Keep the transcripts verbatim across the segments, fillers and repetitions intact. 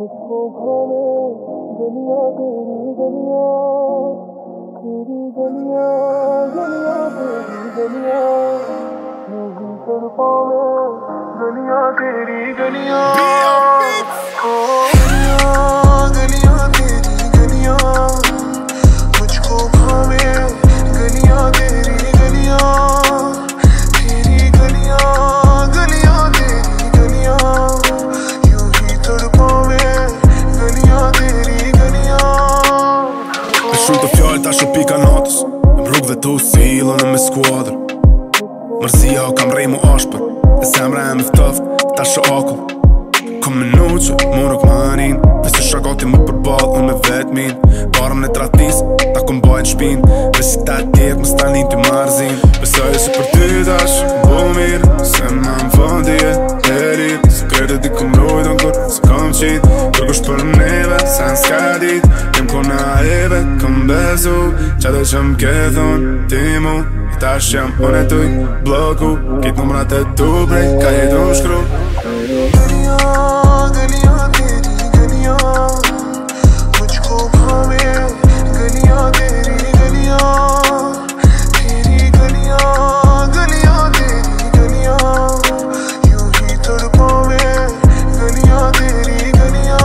मुझको भावे गलियां तेरी गलियां, तेरी गलियां गलियां तेरी गलियां, यूं ही तड़पावे गलियां तेरी गलियां। ओ गलियां गलियां तेरी गलियां, मुझको भावे गलियां तेरी गलियां, तेरी गलियां गलियां तेरी गलियां, यूं ही tërpove gënia deri gënia. Me shumë të fjallë ta shumë pika natës, në rrugë dhe të usilën e me skuadrë. Mërzia o kam rej mu ashpër, e zemra e me ftoft, ta shë akull. Kom menu që mu nuk më anin, vese shakati mu përbal, unë me vetë min. Barëm në tratis, ta kom bajt shpin, dhe si ta tjek më stanin ty marzin. Besoj se për ty tash, bo mirë, se ma më fëndije, herit. Sekretet di kom rujtën kur se kom qit, kërkush për neve, se në s'ka dit. Jem kona eve, kom bezu, qato që më ke thonë, ti mu. I tash jam unë e tuj, bloku, kitë numrat e tu brej, ka jetu më shkru. गलियां गलियां तेरी गलियां, मुझको भावे गलियां तेरी गलियां, तेरी गलियां गलियां तेरी गलियां, यूं ही तड़पावे गलियां तेरी गलियां.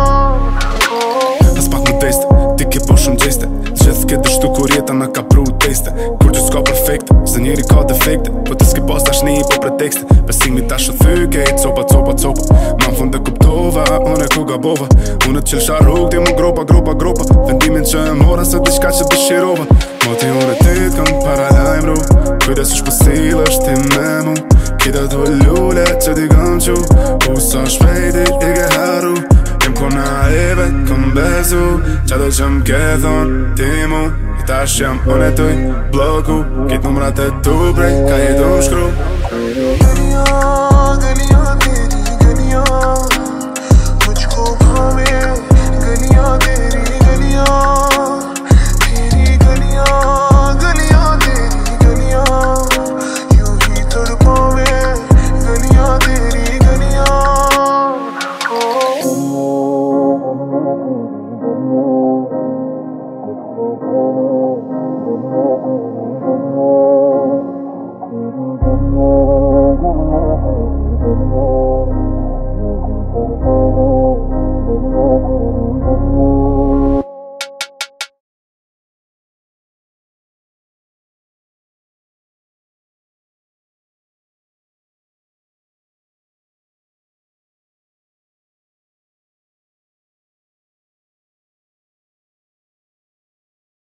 As pak më teste, ti ke po shumë gjeste, gjithë ke dështu kur jeta na ka pru teste. Kur gjë s'ka perfekte, se njeri ka defekte, po ti s'ke pas tash një po pretekste. Besimi tash o thyke, copa, copa, copa. Ma në fund e kuptova, unë e ku gabova. Unë të qilësha rrug, ti mu gropa, gropa, gropa. Vendimin që e mora se diçka që dëshirova. Moti unë e ty t'kam para lajmru, kujdes është pësil është ti me mu. Kita të lulle që ti kam qu, ku sa shpejti i ke haru. Jem kona eve, kom bezu, qato që m'ke thonë, ti mu. I tash jam unë e tuj, bloku, kitë numrat e tu brej, ka jetu më shkru.